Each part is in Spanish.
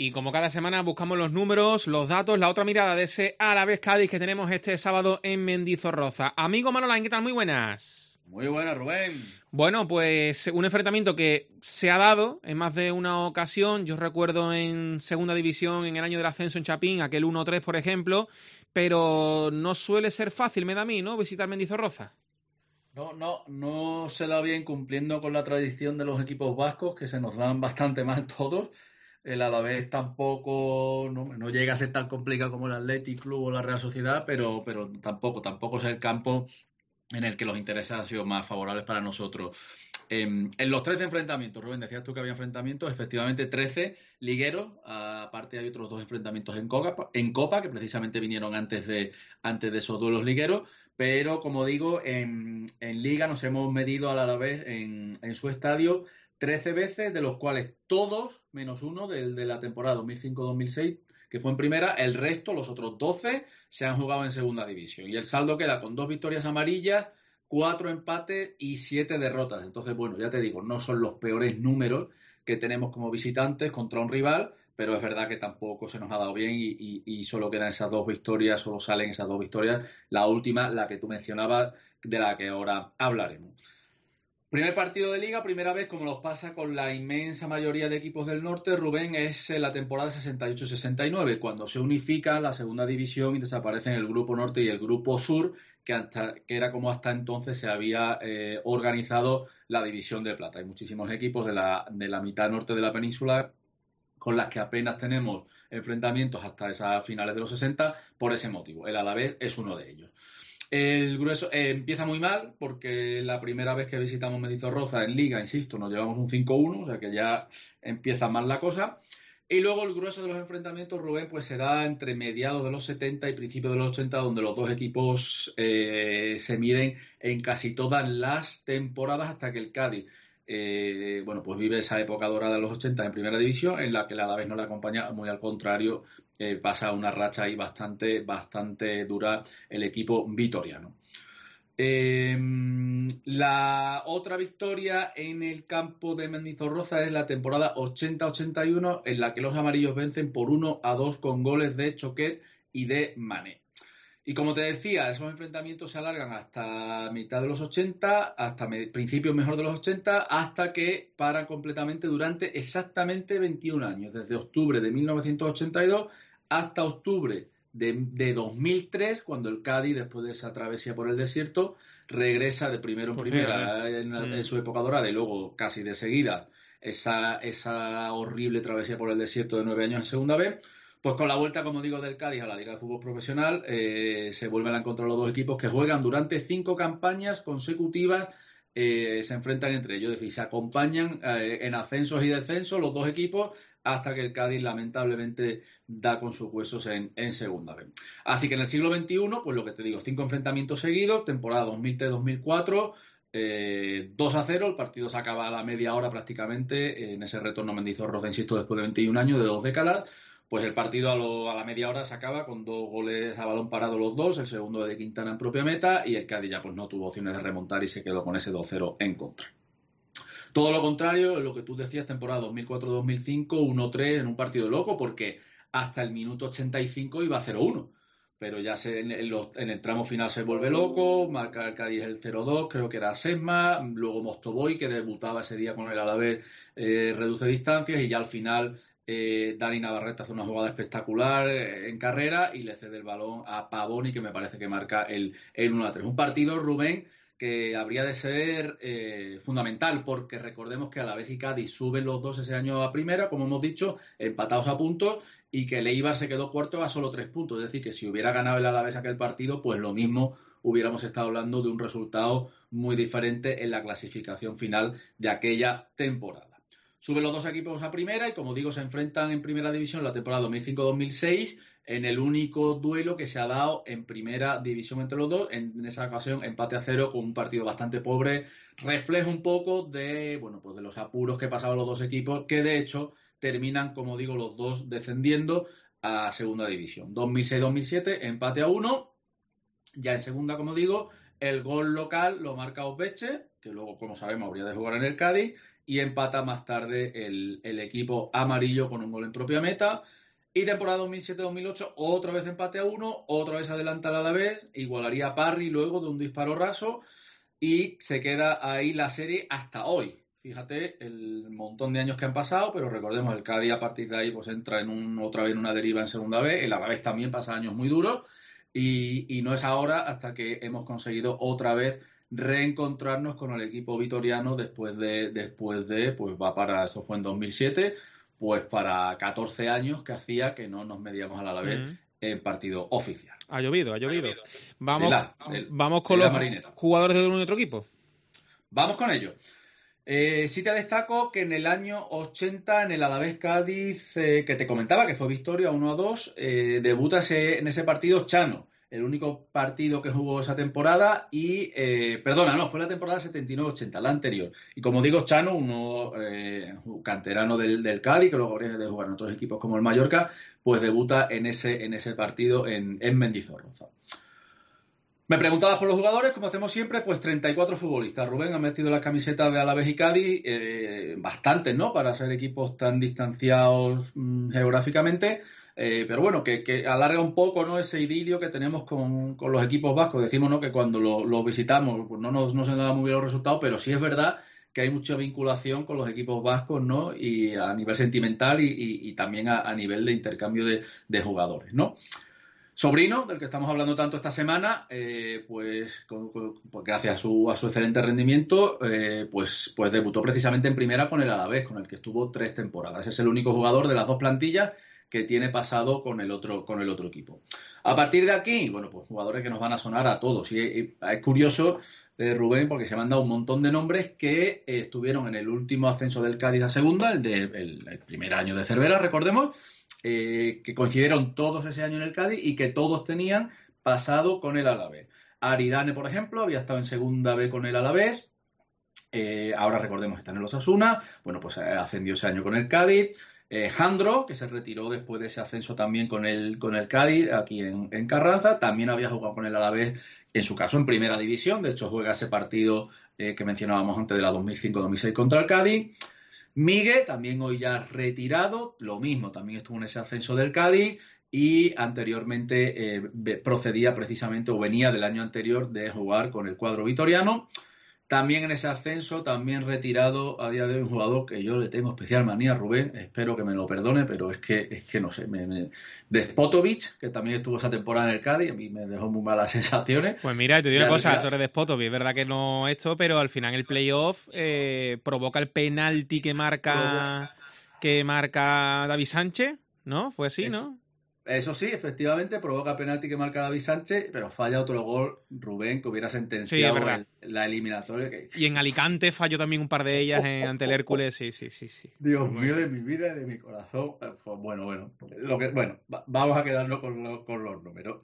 y como cada semana buscamos los números, los datos, la otra mirada de ese Alavés Cádiz que tenemos este sábado en Mendizorroza. Amigo Manolán, ¿qué tal? Muy buenas. Muy buenas, Rubén. Bueno, pues un enfrentamiento que se ha dado en más de una ocasión. Yo recuerdo en segunda división, en el año del ascenso en Chapín, aquel 1-3, por ejemplo, pero no suele ser fácil, me da a mí, ¿no?, visitar Mendizorroza. No se da bien cumpliendo con la tradición de los equipos vascos, que se nos dan bastante mal todos. El Alavés tampoco no llega a ser tan complicado como el Athletic Club o la Real Sociedad, pero tampoco es el campo en el que los intereses han sido más favorables para nosotros. En los 13 enfrentamientos, Rubén, decías tú que había enfrentamientos, efectivamente 13 ligueros, aparte hay otros 2 enfrentamientos en Copa, que precisamente vinieron antes de esos duelos ligueros, pero como digo, en Liga nos hemos medido al Alavés en su estadio 13 veces, de los cuales todos, menos uno, de la temporada 2005-2006, que fue en primera, el resto, los otros 12, se han jugado en segunda división. Y el saldo queda con 2 victorias amarillas, 4 empates y 7 derrotas. Entonces, bueno, ya te digo, no son los peores números que tenemos como visitantes contra un rival, pero es verdad que tampoco se nos ha dado bien y solo quedan esas 2 victorias, solo salen esas 2 victorias. La última, la que tú mencionabas, de la que ahora hablaremos. Primer partido de Liga, primera vez, como nos pasa con la inmensa mayoría de equipos del norte, Rubén, es la temporada 68-69, cuando se unifica la segunda división y desaparecen el grupo norte y el grupo sur, que era como hasta entonces se había organizado la división de plata. Hay muchísimos equipos de la mitad norte de la península con las que apenas tenemos enfrentamientos hasta esas finales de los 60, por ese motivo. El Alavés es uno de ellos. El grueso empieza muy mal porque la primera vez que visitamos Mendizorroza en Liga, insisto, nos llevamos un 5-1, o sea que ya empieza mal la cosa. Y luego el grueso de los enfrentamientos, Rubén, pues se da entre mediados de los 70 y principios de los 80, donde los dos equipos se miden en casi todas las temporadas hasta que el Cádiz pues vive esa época dorada de los 80 en primera división, en la que el Alavés no le acompaña, muy al contrario, pasa una racha ahí bastante dura el equipo vitoriano. La otra victoria en el campo de Mendizorroza es la temporada 80-81, en la que los amarillos vencen por 1-2 con goles de Choquet y de Mané. Y como te decía, esos enfrentamientos se alargan hasta mitad de los 80, hasta principios mejor de los 80, hasta que paran completamente durante exactamente 21 años, desde octubre de 1982 hasta octubre de 2003, cuando el Cádiz, después de esa travesía por el desierto, regresa de primero en primera en su época dorada y luego casi de seguida esa horrible travesía por el desierto de 9 años en segunda B. Pues con la vuelta, como digo, del Cádiz a la Liga de Fútbol Profesional, se vuelven a encontrar los dos equipos que juegan durante 5 campañas consecutivas, se enfrentan entre ellos, es decir, se acompañan en ascensos y descensos los dos equipos hasta que el Cádiz lamentablemente da con sus huesos en segunda vez. Así que en el siglo XXI, pues lo que te digo, 5 enfrentamientos seguidos, temporada 2003-2004, 2-0, el partido se acaba a la media hora prácticamente, en ese retorno Mendizorroza, insisto, después de 21 años, de 2 décadas. Pues el partido a la media hora se acaba con 2 goles a balón parado los dos, el segundo de Quintana en propia meta, y el Cádiz ya pues no tuvo opciones de remontar y se quedó con ese 2-0 en contra. Todo lo contrario, lo que tú decías, temporada 2004-2005, 1-3 en un partido loco, porque hasta el minuto 85 iba 0-1. Pero ya en el tramo final se vuelve loco, marca el Cádiz el 0-2, creo que era Sesma, luego Mostoboy, que debutaba ese día con el Alavés, reduce distancias, y ya al final Dani Navarrete hace una jugada espectacular en carrera y le cede el balón a Pavoni, que me parece que marca el 1-3. Un partido, Rubén, que habría de ser fundamental, porque recordemos que Alavés y Cádiz suben los dos ese año a primera, como hemos dicho, empatados a puntos, y que el Eibar se quedó cuarto a solo 3 puntos. Es decir, que si hubiera ganado el Alavés aquel partido, pues lo mismo hubiéramos estado hablando de un resultado muy diferente en la clasificación final de aquella temporada. Suben los dos equipos a primera y, como digo, se enfrentan en primera división la temporada 2005-2006 en el único duelo que se ha dado en primera división entre los dos. En esa ocasión, empate a 0 con un partido bastante pobre. Refleja un poco de los apuros que pasaban los dos equipos, que de hecho terminan, como digo, los dos descendiendo a segunda división. 2006-2007, empate a 1. Ya en segunda, como digo, el gol local lo marca Osbeche, que luego, como sabemos, habría de jugar en el Cádiz. y empata más tarde el equipo amarillo con un gol en propia meta. Y temporada 2007-2008, otra vez empate a 1, otra vez adelanta el Alavés, igualaría a Parry luego de un disparo raso y se queda ahí la serie hasta hoy. Fíjate el montón de años que han pasado, pero recordemos, el Cádiz a partir de ahí pues entra otra vez en una deriva en segunda B, el Alavés también pasa años muy duros y no es ahora hasta que hemos conseguido otra vez reencontrarnos con el equipo vitoriano después de pues va para, eso fue en 2007, pues para 14 años que hacía que no nos medíamos al Alavés en partido oficial. Ha llovido. Vamos, Tela, vamos con los marinera. Jugadores de un y otro equipo. Vamos con ello. Sí te destaco que en el año 80, en el Alavés Cádiz, que te comentaba que fue victoria 1-2, debuta en ese partido Chano, el único partido que jugó esa temporada y, fue la temporada 79-80, la anterior. Y como digo, Chano, uno canterano del Cádiz, que luego habría de jugar en otros equipos como el Mallorca, pues debuta en ese partido en Mendizorroza. Me preguntabas por los jugadores, como hacemos siempre, pues 34 futbolistas. Rubén ha metido las camisetas de Alavés y Cádiz, bastantes, ¿no? Para ser equipos tan distanciados geográficamente, pero bueno, que alarga un poco, ¿no? Ese idilio que tenemos con los equipos vascos. Decimos, ¿no? Que cuando los visitamos, pues no se nos da muy bien los resultados, pero sí es verdad que hay mucha vinculación con los equipos vascos, ¿no? Y a nivel sentimental y también a nivel de intercambio de jugadores, ¿no? Sobrino, del que estamos hablando tanto esta semana, pues gracias a su excelente rendimiento, pues debutó precisamente en primera con el Alavés, con el que estuvo 3 temporadas. Es el único jugador de las 2 plantillas que tiene pasado con el otro equipo. A partir de aquí, bueno, pues jugadores que nos van a sonar a todos. Y es curioso, Rubén, porque se me han dado un montón de nombres que estuvieron en el último ascenso del Cádiz a segunda, el primer año de Cervera, recordemos, que coincidieron todos ese año en el Cádiz y que todos tenían pasado con el Alavés. Aridane, por ejemplo, había estado en segunda B con el Alavés, ahora recordemos que está en el Osasuna, bueno, pues ascendió ese año con el Cádiz. Jandro, que se retiró después de ese ascenso también con el Cádiz, aquí en Carranza, también había jugado con el Alavés, en su caso en primera división, de hecho juega ese partido que mencionábamos antes de la 2005-2006 contra el Cádiz. Miguel, también hoy ya retirado, lo mismo, también estuvo en ese ascenso del Cádiz y anteriormente procedía precisamente o venía del año anterior de jugar con el cuadro vitoriano. También en ese ascenso, también retirado a día de hoy un jugador que yo le tengo especial manía, Rubén, espero que me lo perdone, pero es que no sé, Despotovic, que también estuvo esa temporada en el Cádiz, a mí me dejó muy malas sensaciones. Pues mira, te digo una cosa sobre Despotovic, es verdad que no esto, pero al final el playoff provoca el penalti que marca David Sánchez, ¿no? Fue así, ¿no? Eso sí, efectivamente, provoca penalti que marca David Sánchez, pero falla otro gol, Rubén, que hubiera sentenciado la eliminatoria. Y en Alicante falló también un par de ellas ante el Hércules, sí. Dios mío, de mi vida y de mi corazón. Bueno, vamos a quedarnos con los números.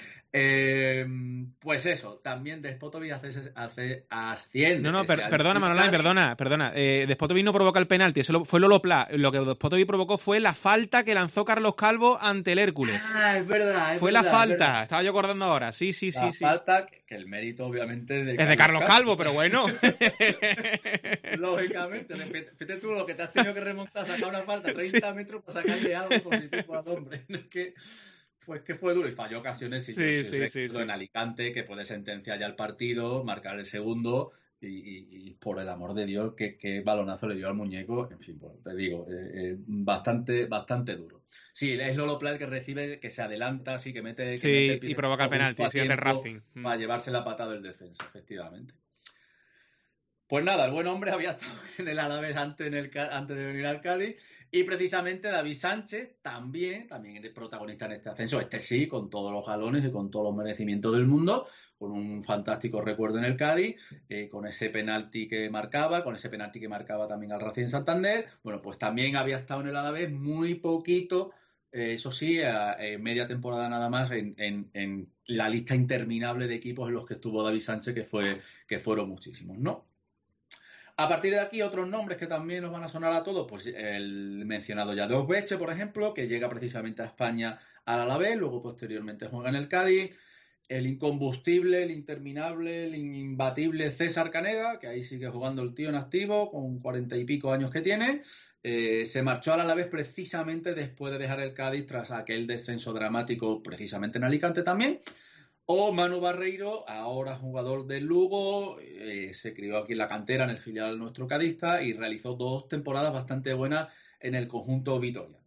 Pues eso, también Despotovic asciende. No, perdona, Manolán, perdona. Despotovic no provoca el penalti, eso fue Lolo Pla. Lo que Despotovic provocó fue la falta que lanzó Carlos Calvo ante el Hércules. Ah, es verdad. Fue la falta, estaba yo acordando ahora. Sí. La falta, que el mérito obviamente es de Carlos Calvo, pero bueno. Lógicamente, fíjate tú lo que te has tenido que remontar, sacar una falta 30 metros para sacarle algo positivo al hombre. Pues que fue duro y falló ocasiones y sí. En Alicante que puede sentenciar ya el partido, marcar el segundo y por el amor de Dios qué balonazo le dio al muñeco, en fin, pues, te digo, bastante duro. Sí, es Lolo Pla el que recibe, que se adelanta, así que mete el pie y provoca el penalti, el Racing. Para llevarse la patada del defensa, efectivamente. Pues nada, el buen hombre había estado en el Alavés antes de venir al Cádiz y precisamente David Sánchez también es protagonista en este ascenso, sí, con todos los galones y con todos los merecimientos del mundo, con un fantástico recuerdo en el Cádiz, con ese penalti que marcaba también al Racing Santander. Bueno, pues también había estado en el Alavés muy poquito, eso sí, media temporada nada más en la lista interminable de equipos en los que estuvo David Sánchez, que fueron muchísimos, ¿no? A partir de aquí, otros nombres que también nos van a sonar a todos, pues el mencionado ya de Osbeche, por ejemplo, que llega precisamente a España al Alavés, luego posteriormente juega en el Cádiz. el incombustible, el interminable, el imbatible César Caneda, que ahí sigue jugando el tío en activo, con 40 y pico años que tiene. Se marchó al Alavés precisamente después de dejar el Cádiz tras aquel descenso dramático, precisamente en Alicante también. O Manu Barreiro, ahora jugador del Lugo, se crió aquí en la cantera, en el filial nuestro cadista, y realizó 2 temporadas bastante buenas en el conjunto vitoriano.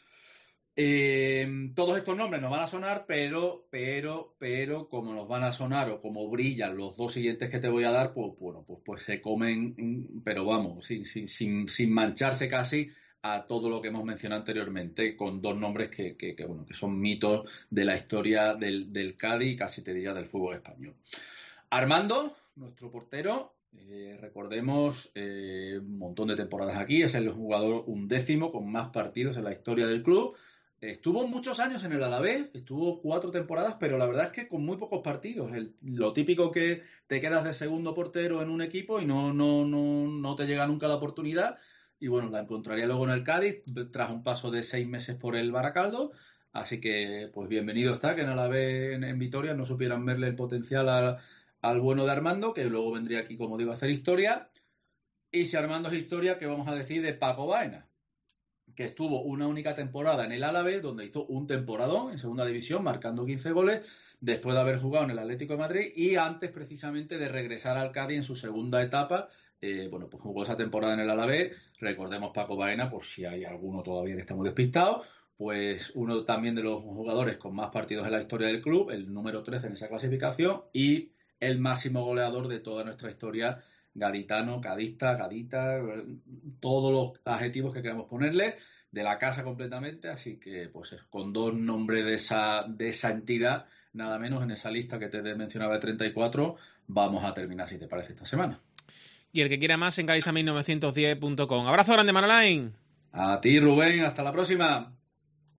Todos estos nombres nos van a sonar, pero como nos van a sonar o como brillan los 2 siguientes que te voy a dar, pues bueno, pues se comen, pero vamos, sin mancharse casi a todo lo que hemos mencionado anteriormente, con 2 nombres que son mitos de la historia del Cádiz y casi te diría del fútbol español. Armando, nuestro portero, recordemos, un montón de temporadas aquí, es el jugador 11º con más partidos en la historia del club. Estuvo muchos años en el Alavés, estuvo 4 temporadas, pero la verdad es que con muy pocos partidos. Lo típico que te quedas de segundo portero en un equipo y no te llega nunca la oportunidad. Y bueno, la encontraría luego en el Cádiz tras un paso de 6 meses por el Baracaldo. Así que, pues bienvenido está, que en Alavés, en Vitoria, no supieran verle el potencial al bueno de Armando, que luego vendría aquí, como digo, a hacer historia. Y si Armando es historia, ¿qué vamos a decir de Paco Baena? Que estuvo una única temporada en el Alavés, donde hizo un temporadón en segunda división, marcando 15 goles, después de haber jugado en el Atlético de Madrid y antes precisamente de regresar al Cádiz en su segunda etapa. Pues jugó esa temporada en el Alavés. Recordemos Paco Baena, por si hay alguno todavía que está muy despistado, pues uno también de los jugadores con más partidos en la historia del club, el número 13 en esa clasificación y el máximo goleador de toda nuestra historia, gaditano, cadista, gadita, todos los adjetivos que queramos ponerle, de la casa completamente, así que pues con 2 nombres de esa entidad, nada menos en esa lista que te mencionaba de 34, vamos a terminar, si te parece, esta semana. Y el que quiera más en cadista1910.com. Abrazo grande, Manolain. A ti, Rubén, hasta la próxima.